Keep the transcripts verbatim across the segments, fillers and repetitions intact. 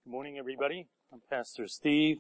Good morning, everybody. I'm Pastor Steve.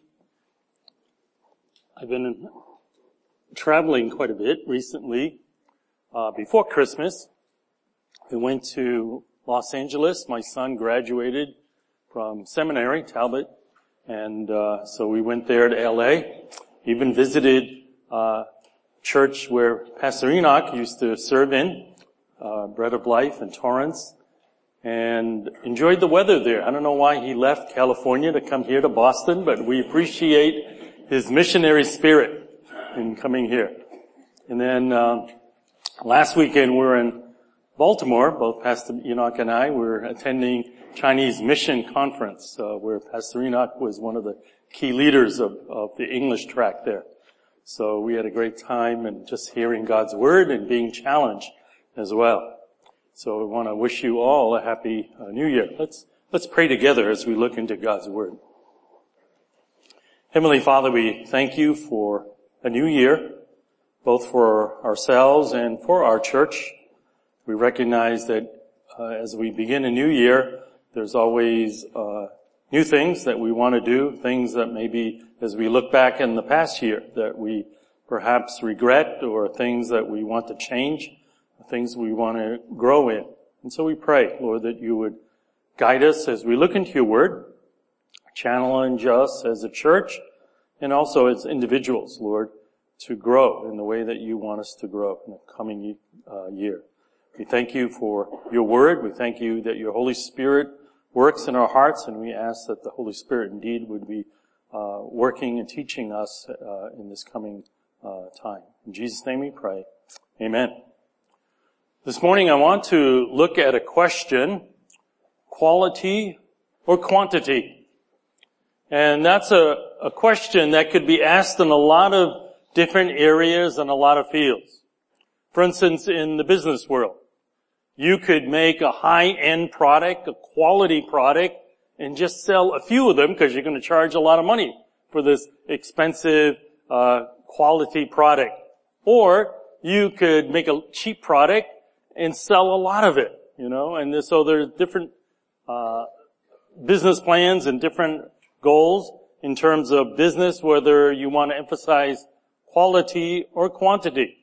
I've been traveling quite a bit recently. Uh, before Christmas, we went to Los Angeles. My son graduated from seminary, Talbot, and uh, so we went there to L A. Even visited uh church where Pastor Enoch used to serve in, uh, Bread of Life in Torrance. And enjoyed the weather there. I don't know why he left California to come here to Boston, but we appreciate his missionary spirit in coming here. And then uh, last weekend we were in Baltimore. Both Pastor Enoch and I were attending Chinese Mission Conference, uh, where Pastor Enoch was one of the key leaders of, of the English track there. So we had a great time and just hearing God's Word and being challenged as well. So I want to wish you all a happy uh, New Year. Let's, let's pray together as we look into God's Word. Heavenly Father, we thank you for a new year, both for ourselves and for our church. We recognize that uh, as we begin a new year, there's always uh, new things that we want to do, things that maybe as we look back in the past year that we perhaps regret, or things that we want to change, things we want to grow in. And so we pray, Lord, that you would guide us as we look into your word, challenge us as a church, and also as individuals, Lord, to grow in the way that you want us to grow in the coming uh, year. We thank you for your word. We thank you that your Holy Spirit works in our hearts, and we ask that the Holy Spirit indeed would be uh, working and teaching us uh, in this coming uh, time. In Jesus' name we pray. Amen. This morning I want to look at a question, quality or quantity? And that's a, a question that could be asked in a lot of different areas and a lot of fields. For instance, in the business world, you could make a high-end product, a quality product, and just sell a few of them because you're going to charge a lot of money for this expensive uh quality product. Or you could make a cheap product and sell a lot of it, you know, and so there's different, uh, business plans and different goals in terms of business, whether you want to emphasize quality or quantity.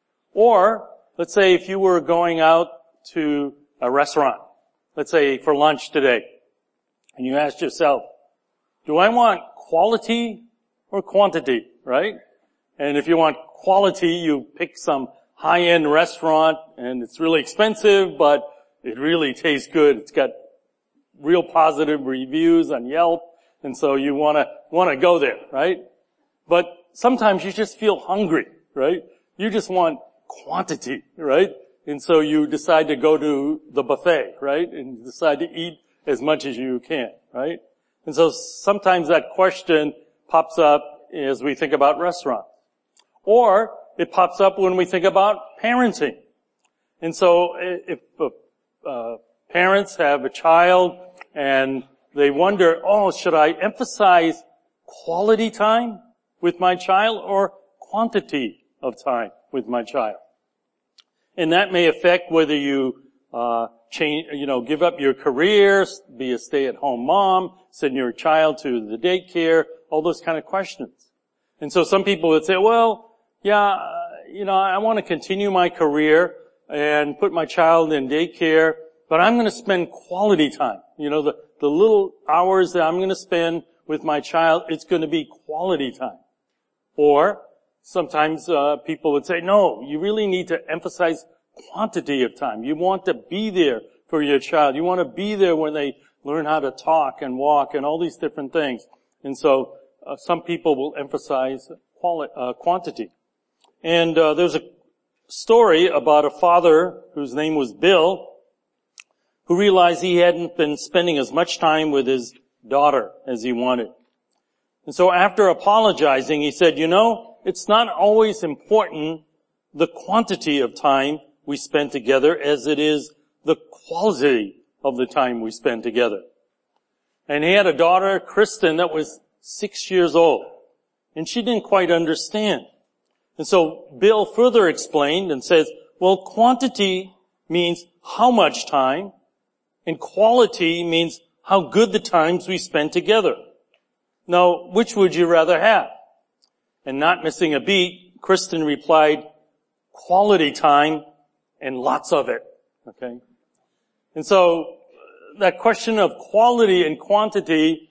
Or, let's say if you were going out to a restaurant, let's say for lunch today, and you asked yourself, do I want quality or quantity, right? And if you want quality, you pick some high-end restaurant, and it's really expensive, but it really tastes good. It's got real positive reviews on Yelp, and so you want to want to go there, right? But sometimes you just feel hungry, right? You just want quantity, right? And so you decide to go to the buffet, right? And decide to eat as much as you can, right? And so sometimes that question pops up as we think about restaurants. Or it pops up when we think about parenting. And so if uh, uh, parents have a child and they wonder, oh, should I emphasize quality time with my child or quantity of time with my child? And that may affect whether you uh change, you know, give up your career, be a stay-at-home mom, send your child to the daycare, all those kind of questions. And so some people would say, well, yeah, you know, I want to continue my career and put my child in daycare, but I'm going to spend quality time. You know, the, the little hours that I'm going to spend with my child, it's going to be quality time. Or sometimes uh, people would say, no, you really need to emphasize quantity of time. You want to be there for your child. You want to be there when they learn how to talk and walk and all these different things. And so uh, some people will emphasize quali- uh, quantity. And uh, there's a story about a father whose name was Bill, who realized he hadn't been spending as much time with his daughter as he wanted. And so after apologizing, he said, you know, it's not always important the quantity of time we spend together as it is the quality of the time we spend together. And he had a daughter, Kristen, that was six years old, and she didn't quite understand. And so Bill further explained and says, well, quantity means how much time, and quality means how good the times we spend together. Now, which would you rather have? And not missing a beat, Kristen replied, quality time and lots of it. Okay? And so, that question of quality and quantity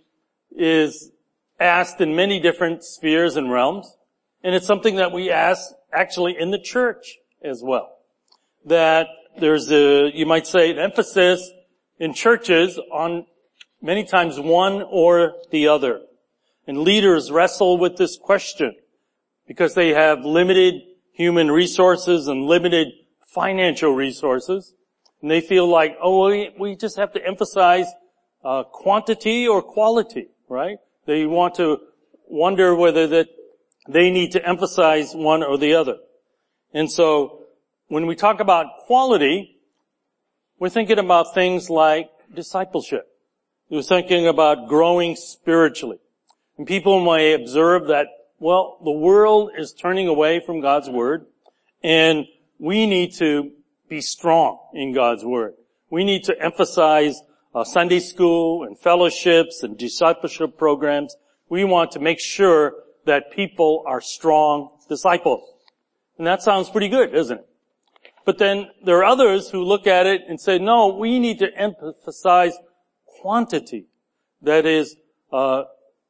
is asked in many different spheres and realms. And it's something that we ask actually in the church as well. That there's a, you might say, an emphasis in churches on many times one or the other. And leaders wrestle with this question because they have limited human resources and limited financial resources. And they feel like, oh, we, we just have to emphasize uh, quantity or quality, right? They want to wonder whether that they need to emphasize one or the other. And so when we talk about quality, we're thinking about things like discipleship. We're thinking about growing spiritually. And people may observe that, well, the world is turning away from God's Word, and we need to be strong in God's Word. We need to emphasize uh, Sunday school and fellowships and discipleship programs. We want to make sure that people are strong disciples. And that sounds pretty good, doesn't it? But then there are others who look at it and say, no, we need to emphasize quantity. That is, uh,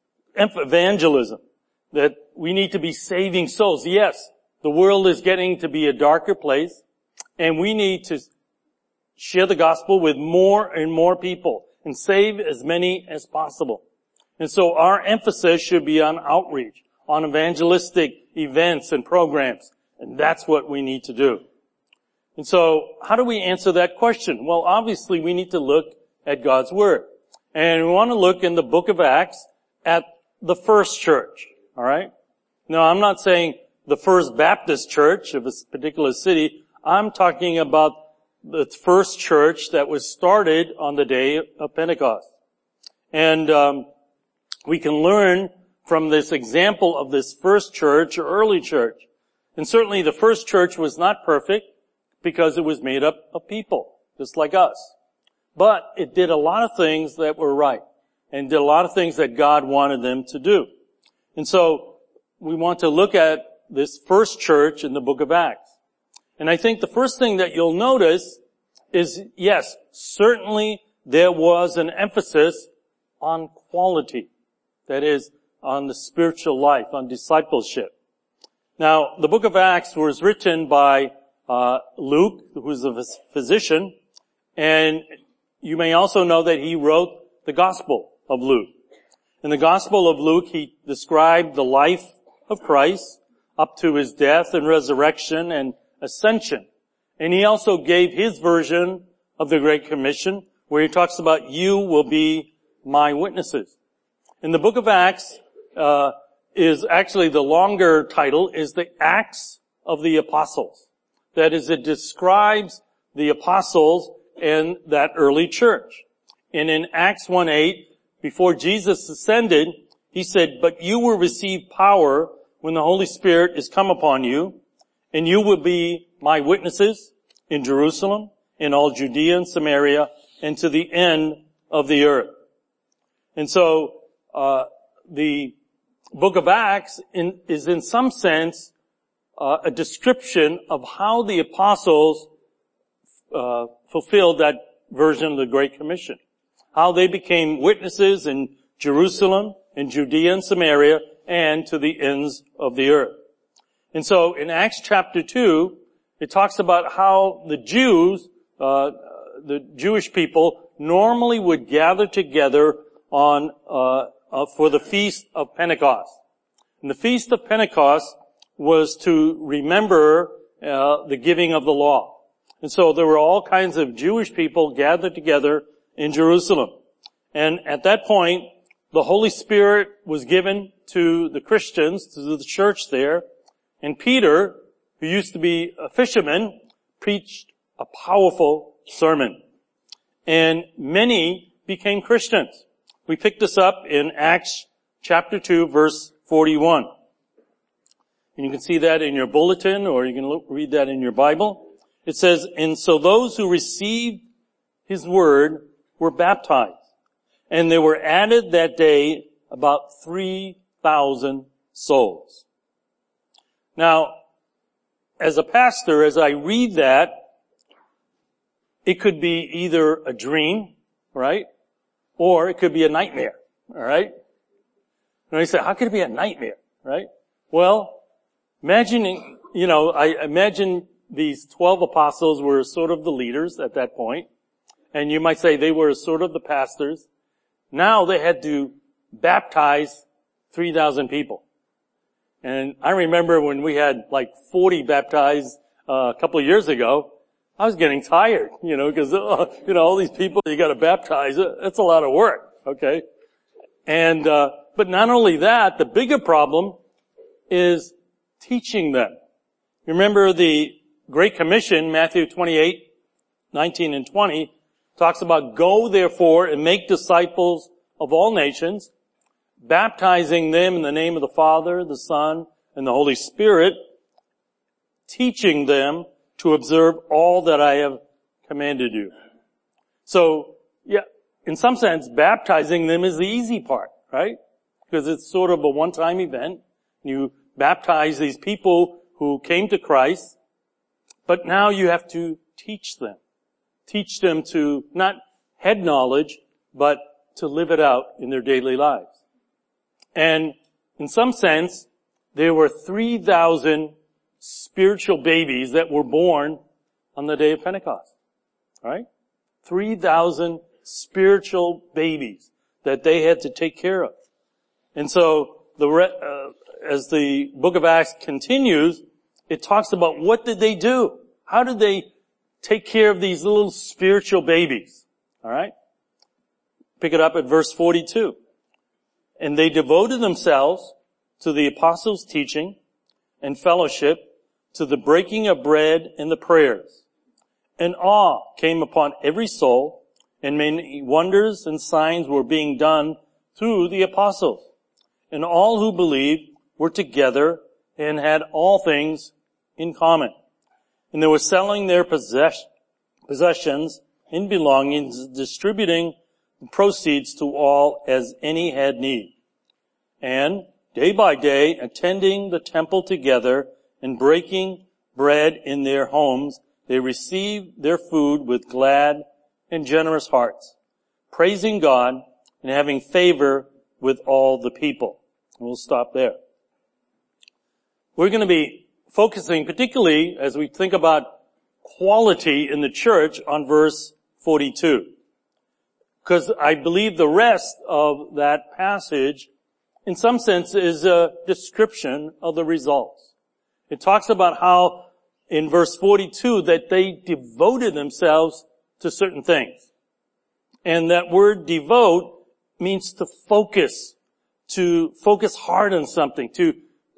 evangelism. That we need to be saving souls. Yes, the world is getting to be a darker place, and we need to share the gospel with more and more people and save as many as possible. And so our emphasis should be on outreach, on evangelistic events and programs. And that's what we need to do. And so how do we answer that question? Well, obviously we need to look at God's Word. And we want to look in the book of Acts at the first church. All right? Now, I'm not saying the First Baptist Church of a particular city. I'm talking about the first church that was started on the day of Pentecost. And um, we can learn from this example of this first church or early church. And certainly the first church was not perfect because it was made up of people, just like us. But it did a lot of things that were right and did a lot of things that God wanted them to do. And so we want to look at this first church in the book of Acts. And I think the first thing that you'll notice is, yes, certainly there was an emphasis on quality. That is, on the spiritual life, on discipleship. Now, the book of Acts was written by uh Luke, who's a physician, and you may also know that he wrote the Gospel of Luke. In the Gospel of Luke, he described the life of Christ up to his death and resurrection and ascension. And he also gave his version of the Great Commission, where he talks about, you will be my witnesses. In the book of Acts, uh, is actually the longer title is the Acts of the Apostles. That is, it describes the apostles and that early church. And in Acts one eight, before Jesus ascended, he said, but you will receive power when the Holy Spirit is come upon you, and you will be my witnesses in Jerusalem, in all Judea and Samaria, and to the end of the earth. And so, uh, the book of Acts in, is in some sense uh, a description of how the apostles uh, fulfilled that version of the Great Commission. How they became witnesses in Jerusalem, in Judea and Samaria, and to the ends of the earth. And so in Acts chapter two, it talks about how the Jews, uh, the Jewish people, normally would gather together on uh, uh for the Feast of Pentecost. And the Feast of Pentecost was to remember uh the giving of the law. And so there were all kinds of Jewish people gathered together in Jerusalem. And at that point, the Holy Spirit was given to the Christians, to the church there. And Peter, who used to be a fisherman, preached a powerful sermon. And many became Christians. We picked this up in Acts chapter two, verse forty-one. And you can see that in your bulletin, or you can look, read that in your Bible. It says, and so those who received his word were baptized. And there were added that day about three thousand souls. Now, as a pastor, as I read that, it could be either a dream, right? Or it could be a nightmare, all right? And I say, how could it be a nightmare, right? Well, imagining, you know, I imagine these twelve apostles were sort of the leaders at that point. And you might say they were sort of the pastors. Now they had to baptize three thousand people. And I remember when we had like forty baptized uh, a couple of years ago, I was getting tired, you know, because, uh, you know, all these people you got to baptize, it's a lot of work, okay? And, uh, but not only that, the bigger problem is teaching them. Remember the Great Commission, Matthew twenty-eight, nineteen and twenty, talks about go therefore and make disciples of all nations, baptizing them in the name of the Father, the Son, and the Holy Spirit, teaching them to observe all that I have commanded you. So, yeah, in some sense, baptizing them is the easy part, right? Because it's sort of a one-time event. You baptize these people who came to Christ, but now you have to teach them. Teach them to not head knowledge, but to live it out in their daily lives. And in some sense, there were three thousand spiritual babies that were born on the day of Pentecost. Right? three thousand spiritual babies that they had to take care of. And so, the uh, as the book of Acts continues, it talks about what did they do? How did they take care of these little spiritual babies? Alright? Pick it up at verse forty-two. And they devoted themselves to the apostles' teaching and fellowship, to the breaking of bread and the prayers. And awe came upon every soul, and many wonders and signs were being done through the apostles. And all who believed were together and had all things in common. And they were selling their possess- possessions and belongings, distributing the proceeds to all as any had need. And day by day, attending the temple together and breaking bread in their homes, they received their food with glad and generous hearts, praising God and having favor with all the people. We'll stop there. We're going to be focusing particularly as we think about quality in the church on verse forty-two. Because I believe the rest of that passage, in some sense, is a description of the results. It talks about how, in verse forty-two, that they devoted themselves to certain things. And that word devote means to focus, to focus hard on something, to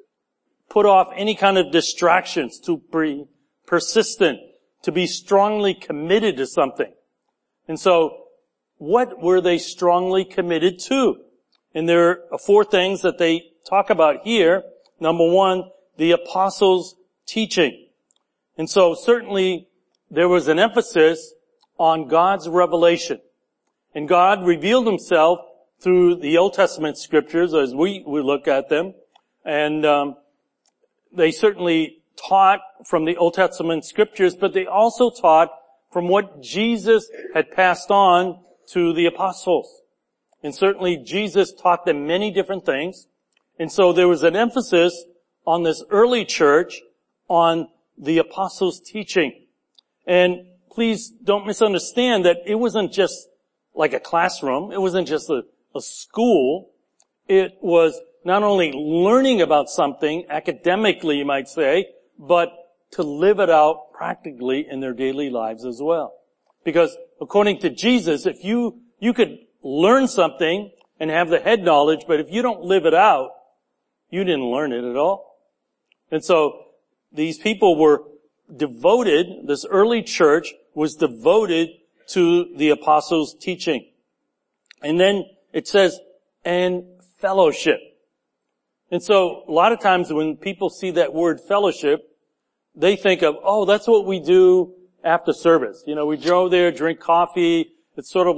put off any kind of distractions, to be persistent, to be strongly committed to something. And so, what were they strongly committed to? And there are four things that they talk about here. Number one, the apostles' teaching. And so certainly there was an emphasis on God's revelation. And God revealed himself through the Old Testament scriptures as we, we look at them. And um, they certainly taught from the Old Testament scriptures, but they also taught from what Jesus had passed on to the apostles. And certainly Jesus taught them many different things. And so there was an emphasis on this early church on the apostles' teaching. And please don't misunderstand that it wasn't just like a classroom. It wasn't just a, a school. It was not only learning about something academically, you might say, but to live it out practically in their daily lives as well. Because according to Jesus, if you, you could learn something and have the head knowledge, but if you don't live it out, you didn't learn it at all. And so these people were devoted, this early church was devoted to the apostles' teaching. And then it says, and fellowship. And so a lot of times when people see that word fellowship, they think of, oh, that's what we do after service. You know, we go there, drink coffee. It's sort of like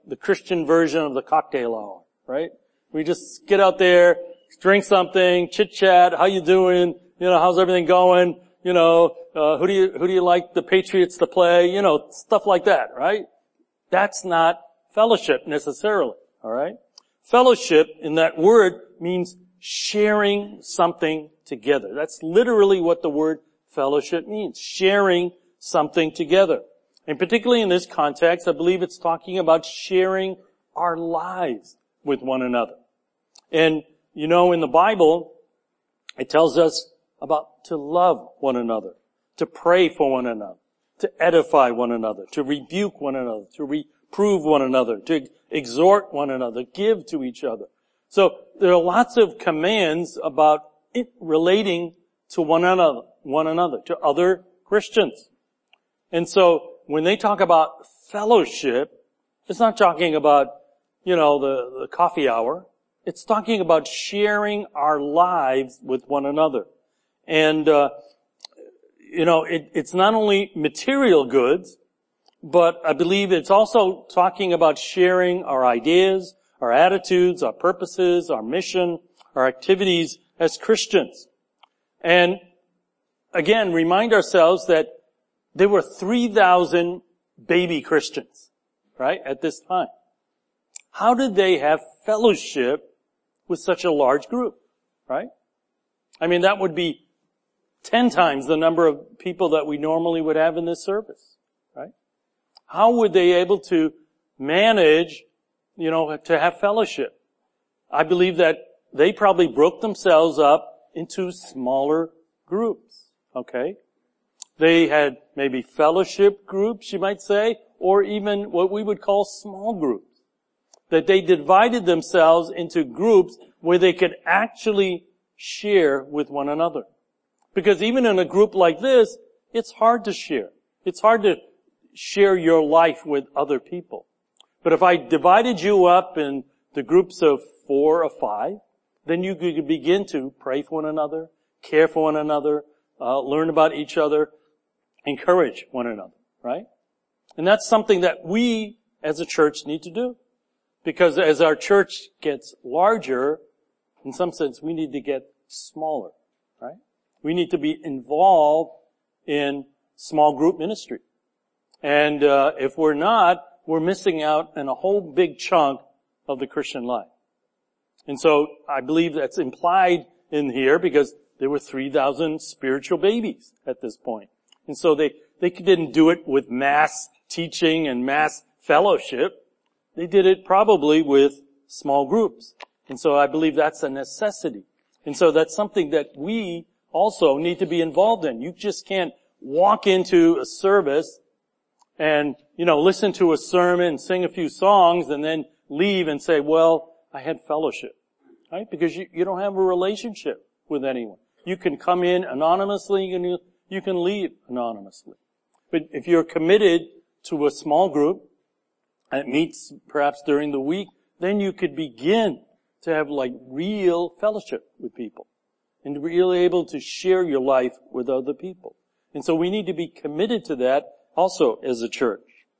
the Christian version of the cocktail hour, right? We just get out there, drink something, chit chat, how you doing? You know, how's everything going? You know, uh, who do you, who do you like the Patriots to play? You know, stuff like that, right? That's not fellowship necessarily, alright? Fellowship in that word means sharing something together. That's literally what the word fellowship means. Sharing something together. And particularly in this context, I believe it's talking about sharing our lives with one another. And, you know, in the Bible, it tells us about to love one another, to pray for one another, to edify one another, to rebuke one another, to reprove one another, to exhort one another, give to each other. So there are lots of commands about it relating to one another, one another, to other Christians. And so when they talk about fellowship, it's not talking about, you know, the, the coffee hour. It's talking about sharing our lives with one another. And, uh, you know, it, it's not only material goods, but I believe it's also talking about sharing our ideas, our attitudes, our purposes, our mission, our activities as Christians. And again, remind ourselves that there were three thousand baby Christians, right, at this time. How did they have fellowship with such a large group, right? I mean, that would be ten times the number of people that we normally would have in this service, right? How would they able to manage, you know, to have fellowship? I believe that they probably broke themselves up into smaller groups, okay? They had maybe fellowship groups, you might say, or even what we would call small groups. That they divided themselves into groups where they could actually share with one another. Because even in a group like this, it's hard to share. It's hard to share your life with other people. But if I divided you up in the groups of four or five, then you could begin to pray for one another, care for one another, uh, learn about each other, encourage one another, right? And that's something that we as a church need to do. Because as our church gets larger, in some sense, we need to get smaller, right? We need to be involved in small group ministry. And uh, if we're not, we're missing out on a whole big chunk of the Christian life. And so I believe that's implied in here because there were three thousand spiritual babies at this point. And so they, they didn't do it with mass teaching and mass fellowship. They did it probably with small groups. And so I believe that's a necessity. And so that's something that we also need to be involved in. You just can't walk into a service and, you know, listen to a sermon, sing a few songs, and then leave and say, well, I had fellowship. Right? Because you, you don't have a relationship with anyone. You can come in anonymously, you can, you can leave anonymously. But if you're committed to a small group, and it meets perhaps during the week, then you could begin to have like real fellowship with people and really able to share your life with other people. And so we need to be committed to that also as a church.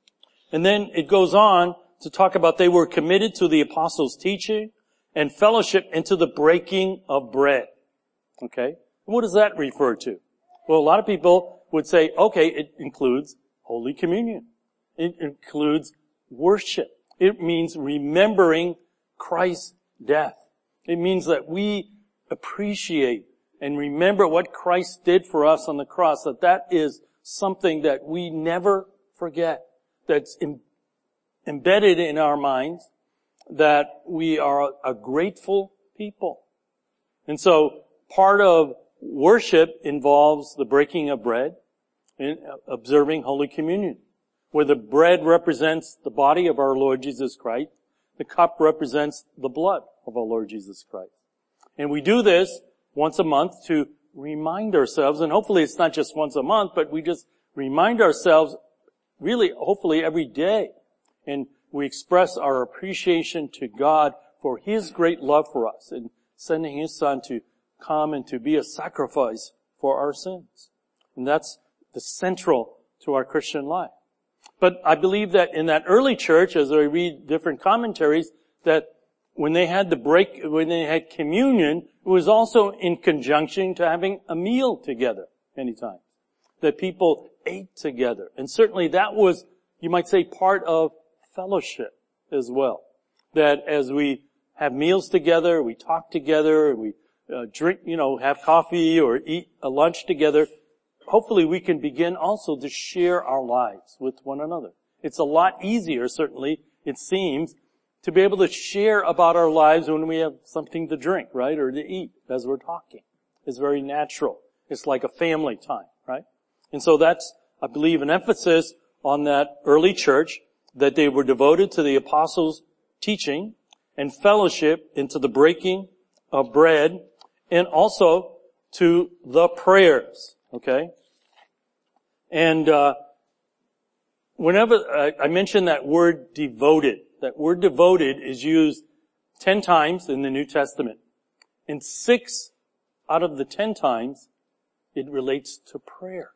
And then it goes on to talk about they were committed to the apostles' teaching and fellowship and to the breaking of bread. Okay? What does that refer to? Well, a lot of people would say, okay, it includes Holy Communion. It includes worship. It means remembering Christ's death. It means that we appreciate and remember what Christ did for us on the cross, that that is something that we never forget, that's em- embedded in our minds, that we are a grateful people. And so part of worship involves the breaking of bread and observing Holy Communion, where the bread represents the body of our Lord Jesus Christ, the cup represents the blood of our Lord Jesus Christ. And we do this once a month to remind ourselves, and hopefully it's not just once a month, but we just remind ourselves really, hopefully every day. And we express our appreciation to God for His great love for us and sending His Son to come and to be a sacrifice for our sins. And that's the central to our Christian life. But I believe that in that early church, as I read different commentaries, that when they had the break, when they had communion, it was also in conjunction to having a meal together many times. That people ate together. And certainly that was, you might say, part of fellowship as well. That as we have meals together, we talk together, we uh, drink, you know, have coffee or eat a lunch together, hopefully we can begin also to share our lives with one another. It's a lot easier, certainly, it seems, to be able to share about our lives when we have something to drink, right, or to eat as we're talking. It's very natural. It's like a family time, right? And so that's, I believe, an emphasis on that early church, that they were devoted to the apostles' teaching and fellowship, into the breaking of bread, and also to the prayers, okay? And uh whenever uh, I mention that word devoted, that word devoted is used ten times in the New Testament. And six out of the ten times, it relates to prayer.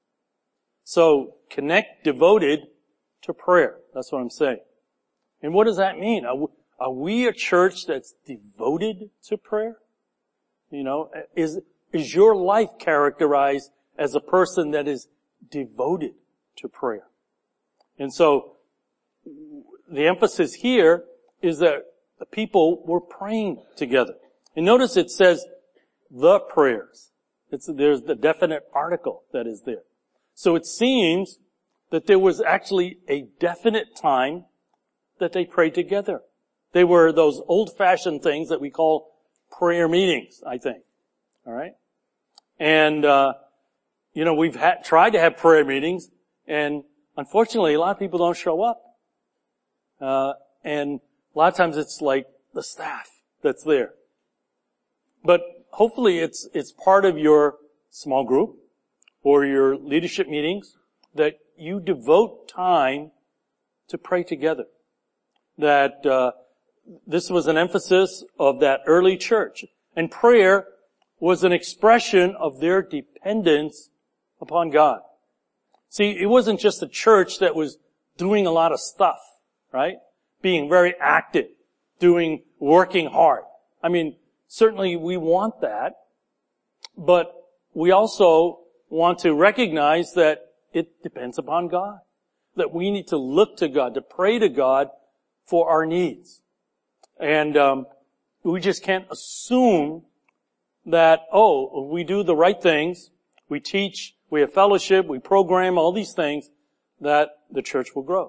So, connect devoted to prayer. That's what I'm saying. And what does that mean? Are we, are we a church that's devoted to prayer? You know, is, is your life characterized as a person that is devoted to prayer? And so, the emphasis here is that the people were praying together. And notice it says, the prayers. It's, there's the definite article that is there. So it seems that there was actually a definite time that they prayed together. They were those old-fashioned things that we call prayer meetings, I think. All right? And, uh, you know, we've had, tried to have prayer meetings, and unfortunately, a lot of people don't show up. Uh, and a lot of times it's like the staff that's there. But hopefully it's, it's part of your small group or your leadership meetings that you devote time to pray together. That, uh, this was an emphasis of that early church. And prayer was an expression of their dependence upon God. See, it wasn't just a church that was doing a lot of stuff, right? Being very active, doing, working hard. I mean, certainly we want that, but we also want to recognize that it depends upon God. That we need to look to God, to pray to God for our needs. And um we just can't assume that, oh, we do the right things, we teach, we have fellowship, we program, all these things, that the church will grow.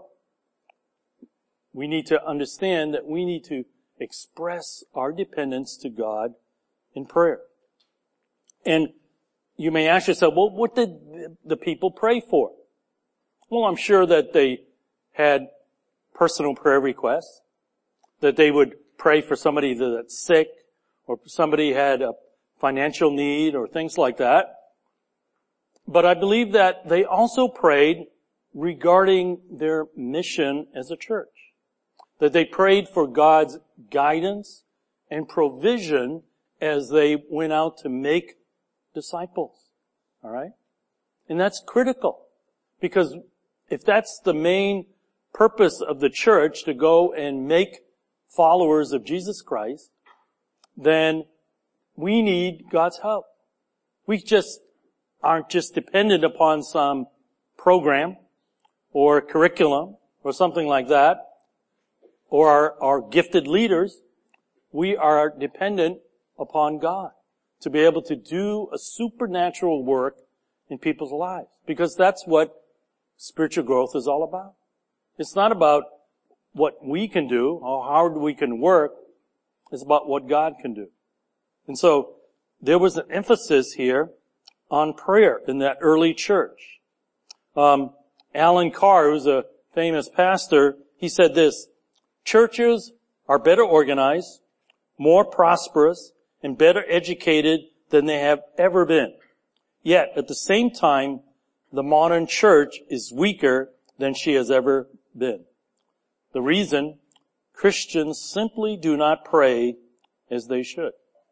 We need to understand that we need to express our dependence to God in prayer. And you may ask yourself, well, what did the people pray for? Well, I'm sure that they had personal prayer requests, that they would pray for somebody that's sick, or somebody had a financial need, or things like that. But I believe that they also prayed regarding their mission as a church. That they prayed for God's guidance and provision as they went out to make disciples. All right? And that's critical. Because if that's the main purpose of the church, to go and make followers of Jesus Christ, then we need God's help. We just aren't just dependent upon some program or curriculum or something like that, or our, our gifted leaders. We are dependent upon God to be able to do a supernatural work in people's lives, because that's what spiritual growth is all about. It's not about what we can do, how hard we can work. It's about what God can do. And so there was an emphasis here on prayer in that early church. Um, Alan Carr, who's a famous pastor, he said this: churches are better organized, more prosperous, and better educated than they have ever been. Yet, at the same time, the modern church is weaker than she has ever been. The reason? Christians simply do not pray as they should.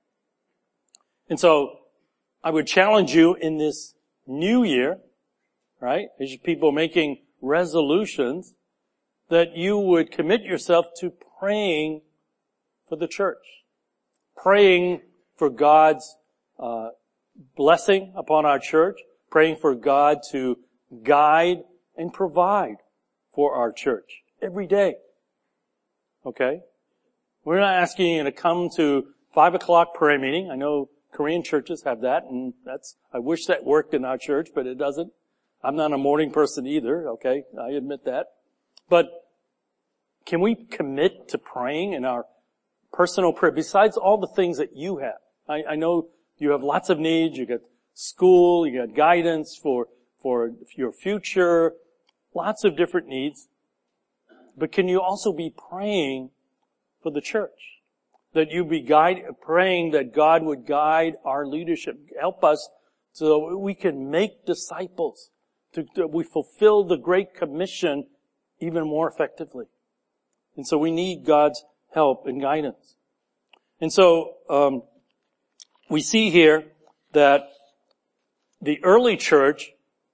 And so, I would challenge you in this new year, right, as people making resolutions that you would commit yourself to praying for the church, praying for God's uh, blessing upon our church, praying for God to guide and provide for our church every day. Okay? We're not asking you to come to five o'clock prayer meeting. I know Korean churches have that, and that's, I wish that worked in our church, but it doesn't. I'm not a morning person either, okay? I admit that. But can we commit to praying in our personal prayer, besides all the things that you have? I, I know you have lots of needs. You got school, you got guidance for, for your future, lots of different needs. But can you also be praying for the church? That you be guide, praying that God would guide our leadership, help us so that we can make disciples, to, to we fulfill the Great Commission even more effectively. And so we need God's help and guidance. And so, um, we see here that the early church,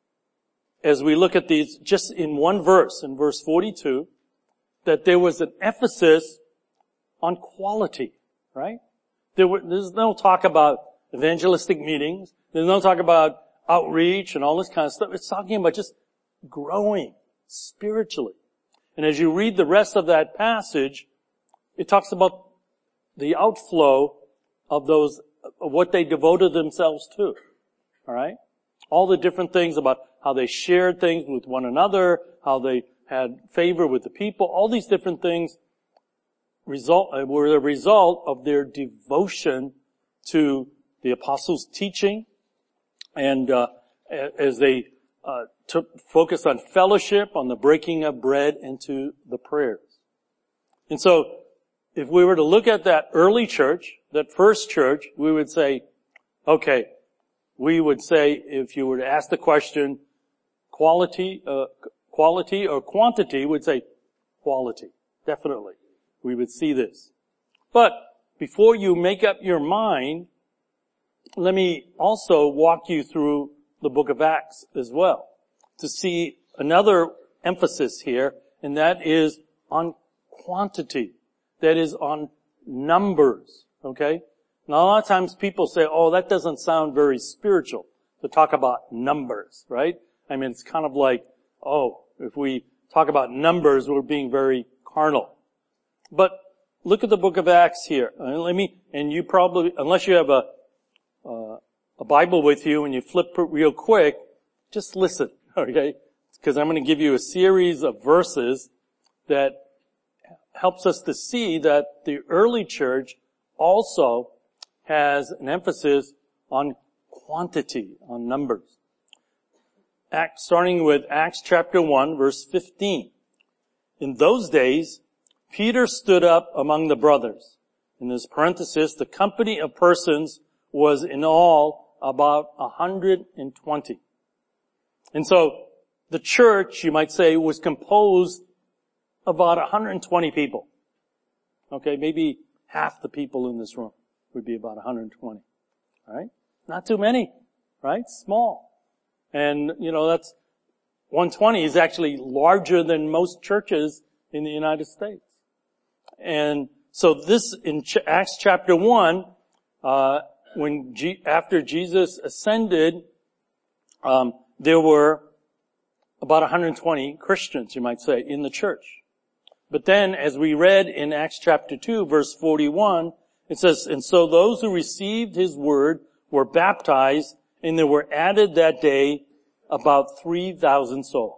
as we look at these, just in one verse, in verse forty-two, that there was an emphasis on quality, right? There were, there's no talk about evangelistic meetings. There's no talk about outreach and all this kind of stuff. It's talking about just growing spiritually. And as you read the rest of that passage, it talks about the outflow of those, of what they devoted themselves to. All right? All the different things about how they shared things with one another, how they had favor with the people, all these different things result, were the result of their devotion to the apostles' teaching, and uh, as they uh, took focus on fellowship, on the breaking of bread, and to the prayers. And so, if we were to look at that early church, that first church, we would say, okay, we would say, if you were to ask the question, quality, uh, quality or quantity, we'd say quality, definitely. We would see this. But before you make up your mind, let me also walk you through the book of Acts as well to see another emphasis here, and that is on quantity. That is on numbers, okay? Now a lot of times people say, oh, that doesn't sound very spiritual to talk about numbers, right? I mean, it's kind of like, oh, if we talk about numbers, we're being very carnal. But look at the book of Acts here. Uh, let me, and you probably, unless you have a, uh, a Bible with you and you flip it real quick, just listen, okay? Because I'm going to give you a series of verses that helps us to see that the early church also has an emphasis on quantity, on numbers. Acts, starting with Acts chapter one, verse fifteen. In those days, Peter stood up among the brothers. In this parenthesis, the company of persons was in all about a hundred and twenty. And so, the church, you might say, was composed of about one hundred twenty people. Okay, maybe half the people in this room would be about one hundred twenty. Alright? Not too many, right? Small. And, you know, that's, one hundred twenty is actually larger than most churches in the United States. And so this, in Ch- Acts chapter one, uh, when, G- after Jesus ascended, um, there were about one hundred twenty Christians, you might say, in the church. But then, as we read in Acts chapter two, verse forty-one, it says, and so those who received his word were baptized, and there were added that day about three thousand souls.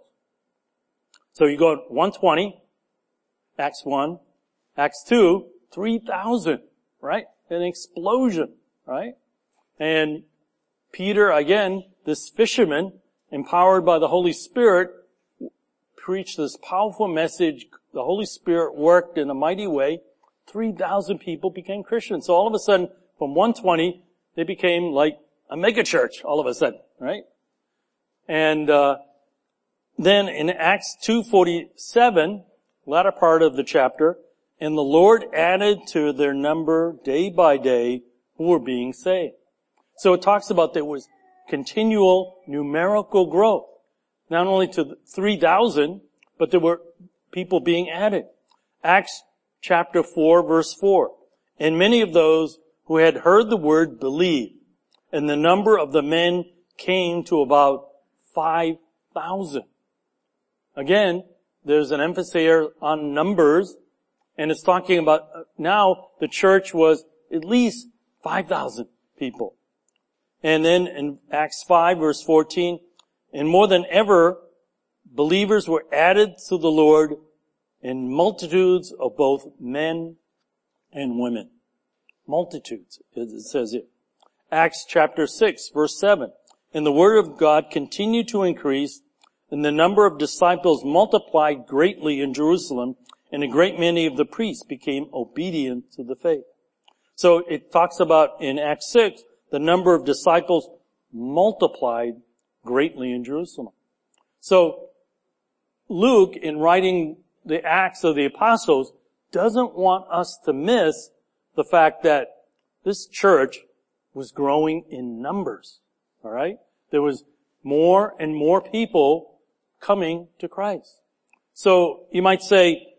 So you go one hundred twenty, Acts one, Acts two, three thousand, right? An explosion, right? And Peter, again, this fisherman, empowered by the Holy Spirit, preached this powerful message. The Holy Spirit worked in a mighty way. three thousand people became Christians. So all of a sudden, from one hundred twenty, they became like a mega church all of a sudden, right? And uh then in Acts two forty-seven, latter part of the chapter, and the Lord added to their number day by day who were being saved. So it talks about there was continual numerical growth. not only to three thousand, but there were people being added. Acts chapter four, verse four. And many of those who had heard the word believed, and the number of the men came to about five thousand. Again, there's an emphasis here on numbers, and it's talking about now the church was at least five thousand people. And then in Acts five, verse fourteen, and more than ever, believers were added to the Lord in multitudes of both men and women. Multitudes, it says here. Acts chapter six, verse seven. And the word of God continued to increase, and the number of disciples multiplied greatly in Jerusalem, and a great many of the priests became obedient to the faith. So it talks about in Acts six, the number of disciples multiplied greatly in Jerusalem. So Luke, in writing the Acts of the Apostles, doesn't want us to miss the fact that this church was growing in numbers. All right? There was more and more people coming to Christ. So you might say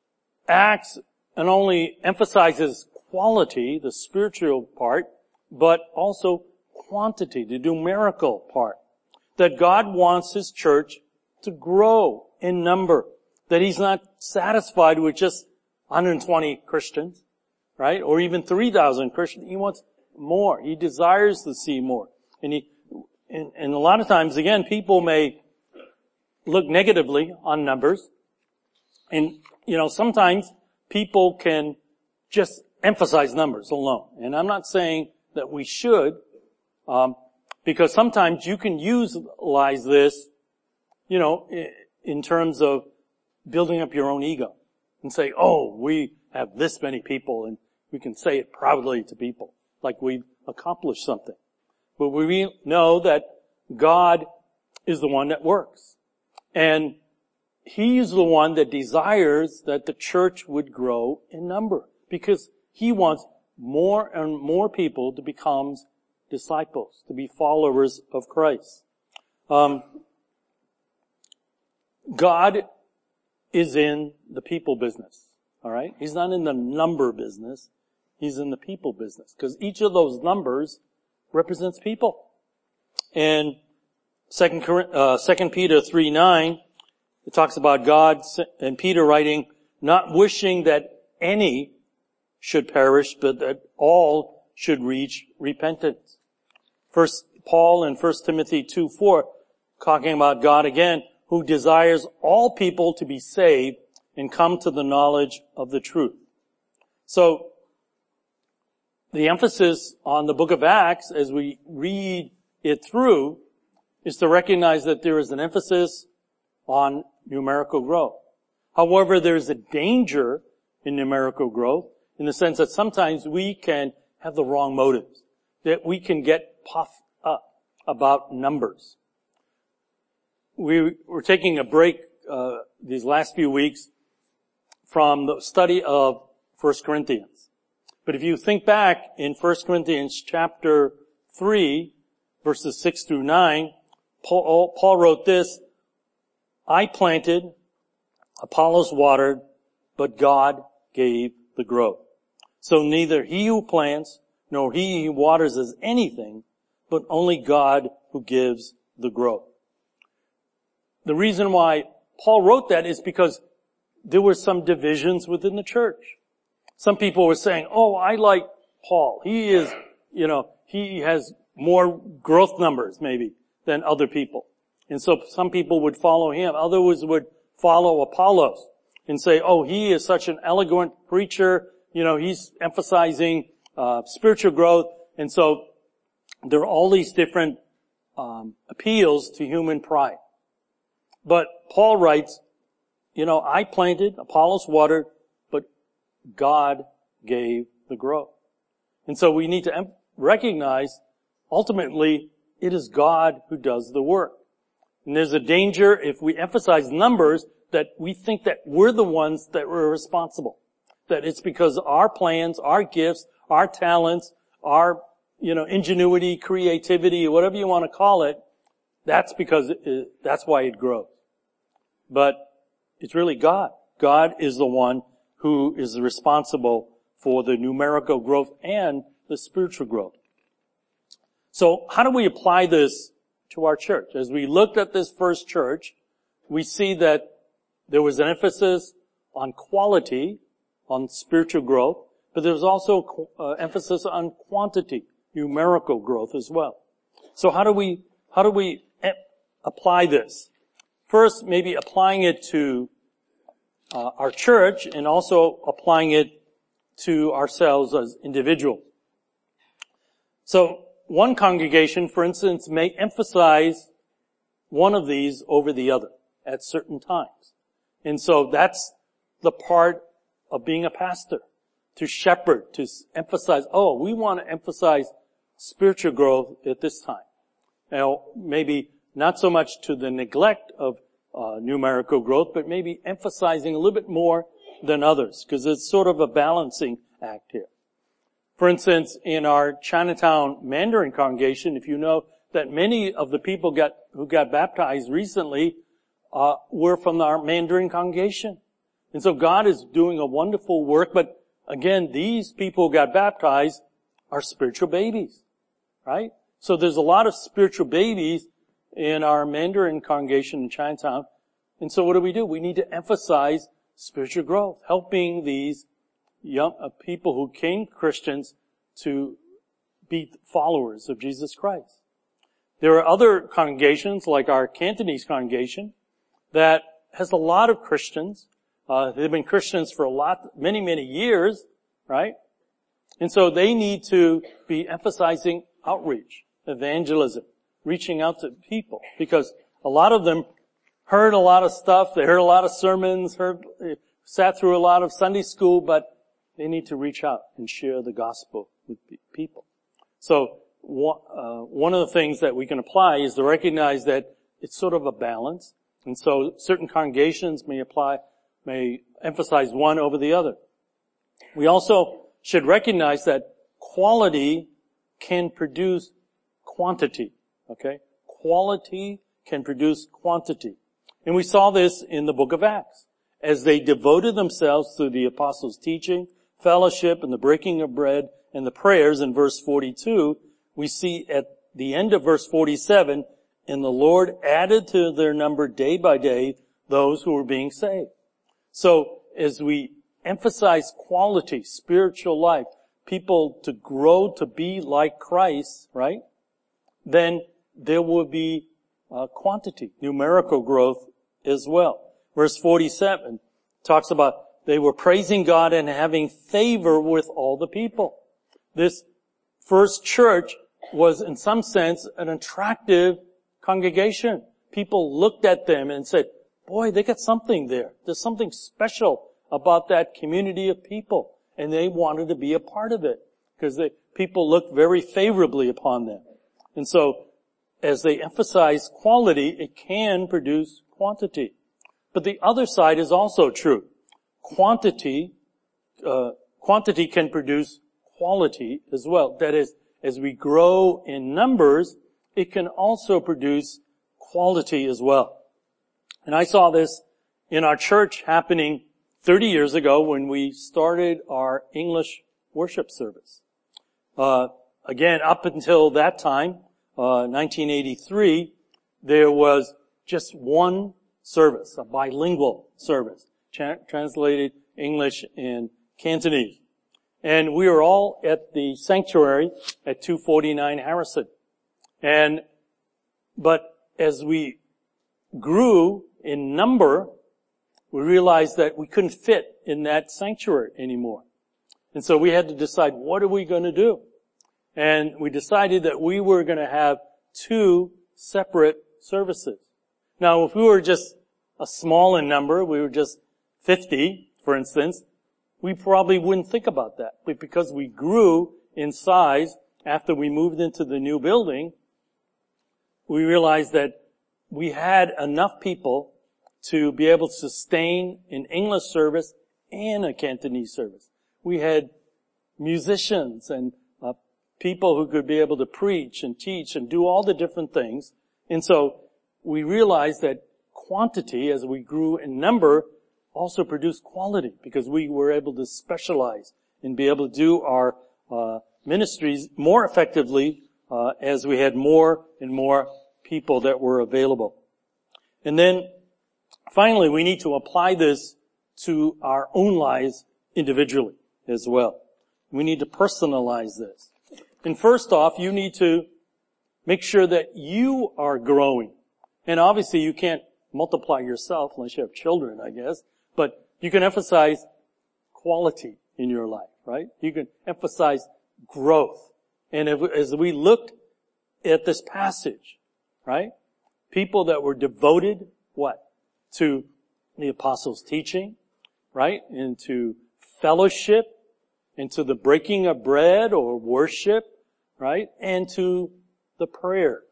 Acts not only emphasizes quality, the spiritual part, but also quantity, the numerical part. That God wants His church to grow in number. That He's not satisfied with just one hundred twenty Christians, right? Or even three thousand Christians. He wants more. He desires to see more. And he, and, and a lot of times, again, people may look negatively on numbers. And, you know, sometimes people can just emphasize numbers alone. And I'm not saying that we should, um, because sometimes you can utilize this, you know, in terms of building up your own ego and say, oh, we have this many people, and we can say it proudly to people, like we've accomplished something. But we know that God is the one that works. And He's the one that desires that the church would grow in number, because He wants more and more people to become disciples, to be followers of Christ. Um, God is in the people business, all right? He's not in the number business. He's in the people business, because each of those numbers represents people. And Second uh, Second Peter three nine, it talks about God and Peter writing, not wishing that any should perish, but that all should reach repentance. First Paul in First Timothy two four, talking about God again, who desires all people to be saved and come to the knowledge of the truth. So, the emphasis on the book of Acts, as we read it through, is to recognize that there is an emphasis on numerical growth. However, there is a danger in numerical growth in the sense that sometimes we can have the wrong motives, that we can get puffed up about numbers. We were taking a break uh, these last few weeks from the study of First Corinthians. But if you think back in First Corinthians chapter three, verses six through nine, Paul, Paul wrote this, I planted, Apollos watered, but God gave the growth. So neither he who plants nor he who waters is anything, but only God who gives the growth. The reason why Paul wrote that is because there were some divisions within the church. Some people were saying, oh, I like Paul. He is, you know, he has more growth numbers maybe than other people. And so some people would follow him. Others would follow Apollos and say, oh, he is such an eloquent preacher. You know, he's emphasizing uh spiritual growth. And so there are all these different um appeals to human pride. But Paul writes, you know, I planted, Apollos watered, but God gave the growth. And so we need to em- recognize, ultimately, it is God who does the work. And there's a danger if we emphasize numbers that we think that we're the ones that were responsible. That it's because our plans, our gifts, our talents, our, you know, ingenuity, creativity, whatever you want to call it, that's because it, that's why it grows. But it's really God. God is the one who is responsible for the numerical growth and the spiritual growth. So how do we apply this to our church? As we looked at this first church, we see that there was an emphasis on quality, on spiritual growth, but there's also uh, emphasis on quantity, numerical growth as well. So how do we, how do we e- apply this? First, maybe applying it to uh, our church and also applying it to ourselves as individuals. So one congregation, for instance, may emphasize one of these over the other at certain times. And so that's the part of being a pastor, to shepherd, to emphasize, oh, we want to emphasize spiritual growth at this time. Now, maybe not so much to the neglect of uh, numerical growth, but maybe emphasizing a little bit more than others, because it's sort of a balancing act here. For instance, in our Chinatown Mandarin congregation, if you know that many of the people got, who got baptized recently uh, were from our Mandarin congregation. And so God is doing a wonderful work, but again, these people who got baptized are spiritual babies, right? So there's a lot of spiritual babies in our Mandarin congregation in Chinatown. And so what do we do? We need to emphasize spiritual growth, helping these young uh, people who became Christians to be followers of Jesus Christ. There are other congregations, like our Cantonese congregation, that has a lot of Christians. Uh, they've been Christians for a lot, many, many years, right? And so they need to be emphasizing outreach, evangelism, reaching out to people, because a lot of them heard a lot of stuff. They heard a lot of sermons, heard, sat through a lot of Sunday school, but they need to reach out and share the gospel with people. So uh, one of the things that we can apply is to recognize that it's sort of a balance. And so certain congregations may apply, may emphasize one over the other. We also should recognize that quality can produce quantity. Okay? Quality can produce quantity. And we saw this in the book of Acts. As they devoted themselves to the apostles' teaching, fellowship, and the breaking of bread, and the prayers in verse forty-two, we see at the end of verse forty-seven, and the Lord added to their number day by day those who were being saved. So as we emphasize quality, spiritual life, people to grow to be like Christ, right? Then there will be uh, quantity, numerical growth as well. Verse forty-seven talks about they were praising God and having favor with all the people. This first church was in some sense an attractive congregation. People looked at them and said, boy, they got something there. There's something special about that community of people. And they wanted to be a part of it because the people looked very favorably upon them. And so as they emphasize quality, it can produce quantity. But the other side is also true. Quantity, uh, quantity can produce quality as well. That is, as we grow in numbers, it can also produce quality as well. And I saw this in our church happening thirty years ago when we started our English worship service. Uh, again, up until that time, uh, nineteen eighty-three, there was just one service, a bilingual service, tra- translated English and Cantonese. And we were all at the sanctuary at two forty-nine Harrison. And, but as we grew in number, we realized that we couldn't fit in that sanctuary anymore. And so we had to decide, what are we going to do? And we decided that we were going to have two separate services. Now, if we were just a small in number, we were just fifty, for instance, we probably wouldn't think about that. But because we grew in size after we moved into the new building, we realized that we had enough people to be able to sustain an English service and a Cantonese service. We had musicians and uh, people who could be able to preach and teach and do all the different things. And so we realized that quantity, as we grew in number, also produced quality because we were able to specialize and be able to do our uh, ministries more effectively uh, as we had more and more people that were available. And then finally, we need to apply this to our own lives individually as well. We need to personalize this. And first off, you need to make sure that you are growing. And obviously you can't multiply yourself unless you have children, I guess. But you can emphasize quality in your life, right? You can emphasize growth. And if, as we looked at this passage, right? People that were devoted, what? To the apostles' teaching, right? Into fellowship, into the breaking of bread or worship, right? And to the prayers.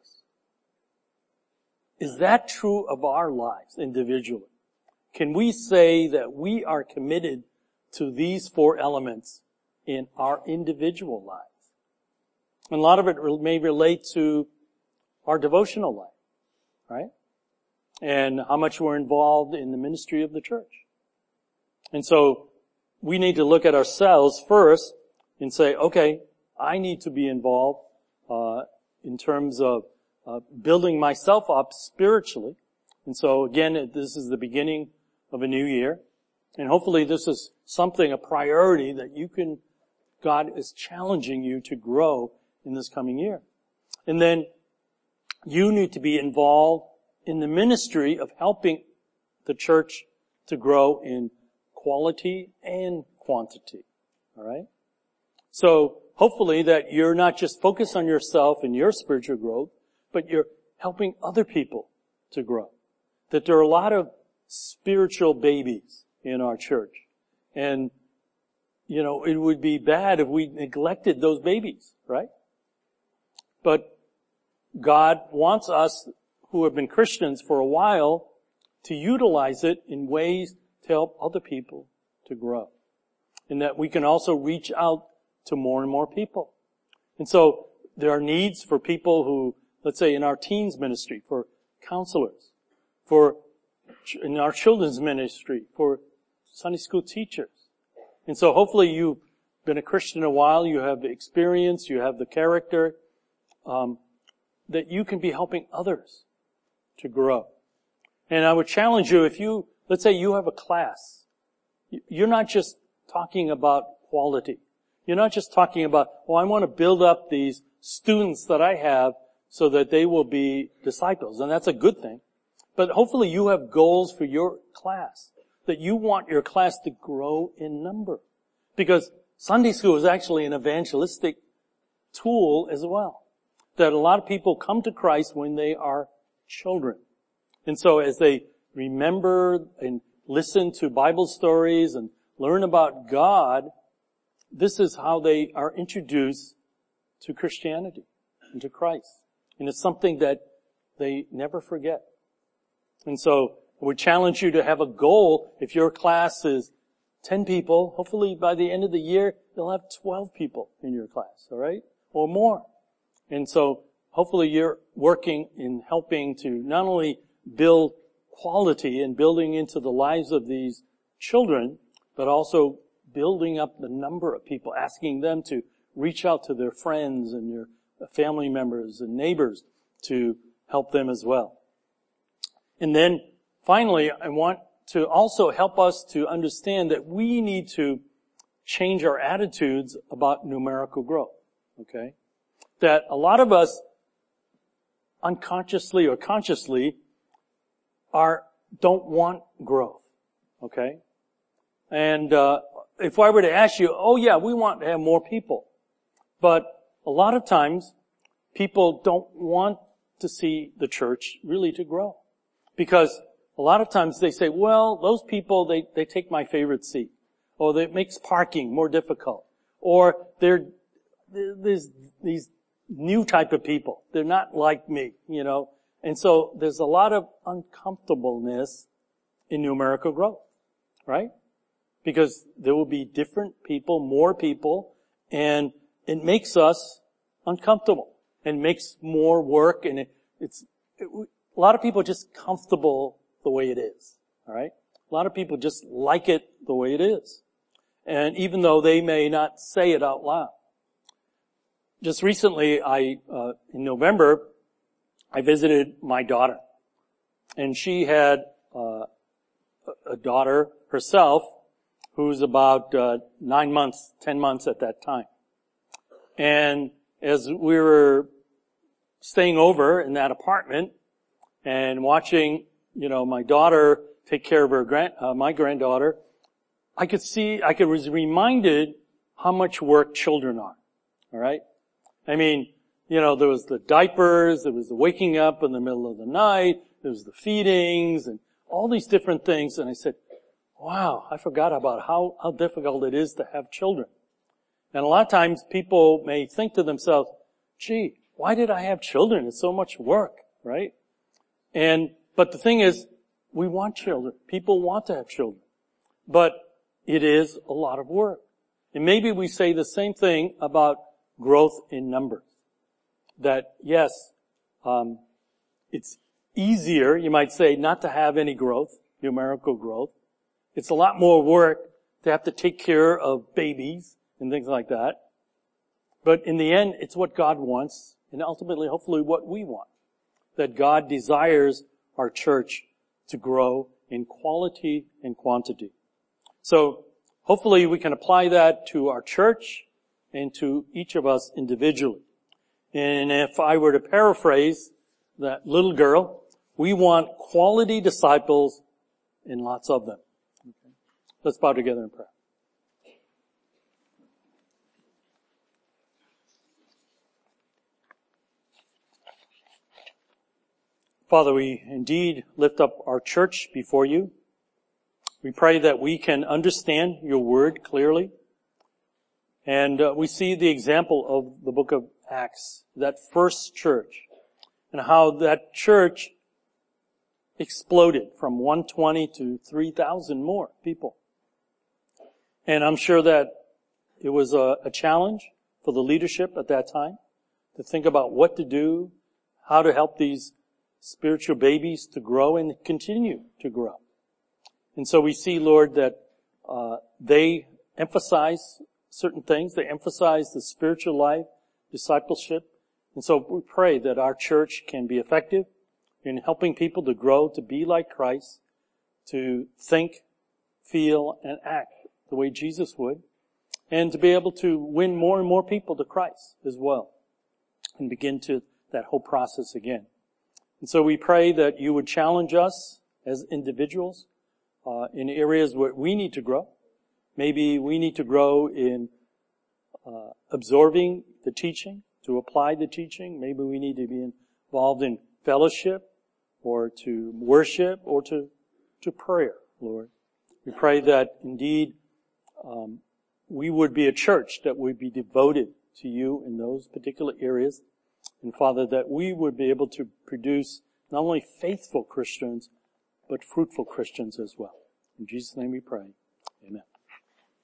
Is that true of our lives individually? Can we say that we are committed to these four elements in our individual lives? And a lot of it may relate to our devotional life, right? And how much we're involved in the ministry of the church. And so we need to look at ourselves first and say, okay, I need to be involved uh in terms of uh, building myself up spiritually. And so again, this is the beginning of a new year. And hopefully this is something, a priority that you can, God is challenging you to grow in this coming year. And then you need to be involved in the ministry of helping the church to grow in quality and quantity. All right? So hopefully that you're not just focused on yourself and your spiritual growth, but you're helping other people to grow. That there are a lot of spiritual babies in our church. And, you know, it would be bad if we neglected those babies, right? But God wants us who have been Christians for a while to utilize it in ways to help other people to grow. And that we can also reach out to more and more people. And so there are needs for people who, let's say in our teens ministry, for counselors, for in our children's ministry, for Sunday school teachers. And so hopefully you've been a Christian a while, you have the experience, you have the character, um, that you can be helping others to grow. And I would challenge you, if you, let's say you have a class, you're not just talking about quality. You're not just talking about, well, I want to build up these students that I have so that they will be disciples. And that's a good thing. But hopefully you have goals for your class, that you want your class to grow in number. Because Sunday school is actually an evangelistic tool as well. That a lot of people come to Christ when they are children. And so as they remember and listen to Bible stories and learn about God, this is how they are introduced to Christianity and to Christ. And it's something that they never forget. And so I would challenge you to have a goal. If your class is ten people, hopefully by the end of the year, you'll have twelve people in your class, all right? Or more. And so hopefully you're working in helping to not only build quality and building into the lives of these children, but also building up the number of people, asking them to reach out to their friends and their family members and neighbors to help them as well. And then finally, I want to also help us to understand that we need to change our attitudes about numerical growth, okay? That a lot of us unconsciously or consciously are, don't want growth, okay? And, uh, if I were to ask you, oh yeah, we want to have more people. But a lot of times, people don't want to see the church really to grow. Because a lot of times they say, well, those people, they, they take my favorite seat. Or it makes parking more difficult. Or they're, there's these new type of people. They're not like me, you know. And so there's a lot of uncomfortableness in numerical growth, right? Because there will be different people, more people, and it makes us uncomfortable and makes more work, and it, it's it, a lot of people are just comfortable the way it is. All right? A lot of people just like it the way it is. And even though they may not say it out loud. Just recently, I, uh, in November, I visited my daughter. And she had, uh, a daughter herself who's about, uh, nine months, ten months at that time. And as we were staying over in that apartment and watching, you know, my daughter take care of her grand, uh, my granddaughter, I could see, I could, was reminded how much work children are. Alright? I mean, you know, there was the diapers, there was the waking up in the middle of the night, there was the feedings and all these different things. And I said, wow, I forgot about how, how difficult it is to have children. And a lot of times people may think to themselves, gee, why did I have children? It's so much work, right? And, but the thing is, we want children. People want to have children. But it is a lot of work. And maybe we say the same thing about growth in numbers. That, yes, um, it's easier, you might say, not to have any growth, numerical growth. It's a lot more work to have to take care of babies and things like that. But in the end, it's what God wants, and ultimately, hopefully, what we want. That God desires our church to grow in quality and quantity. So, hopefully we can apply that to our church and to each of us individually. And if I were to paraphrase that little girl, we want quality disciples and lots of them. Okay. Let's bow together in prayer. Father, we indeed lift up our church before you. We pray that we can understand your word clearly. And uh, we see the example of the book of Acts, that first church, and how that church exploded from one hundred twenty to three thousand more people. And I'm sure that it was a, a challenge for the leadership at that time to think about what to do, how to help these spiritual babies to grow and continue to grow. And so we see, Lord, that uh they emphasize certain things. They emphasize the spiritual life, discipleship. And so we pray that our church can be effective in helping people to grow, to be like Christ, to think, feel, and act the way Jesus would, and to be able to win more and more people to Christ as well, and begin to that whole process again. And so we pray that you would challenge us as individuals uh, in areas where we need to grow. Maybe we need to grow in uh, absorbing the teaching, to apply the teaching. Maybe we need to be involved in fellowship or to worship or to, to prayer, Lord. We pray that indeed um, we would be a church that would be devoted to you in those particular areas. And Father, that we would be able to produce not only faithful Christians, but fruitful Christians as well. In Jesus' name we pray. Amen.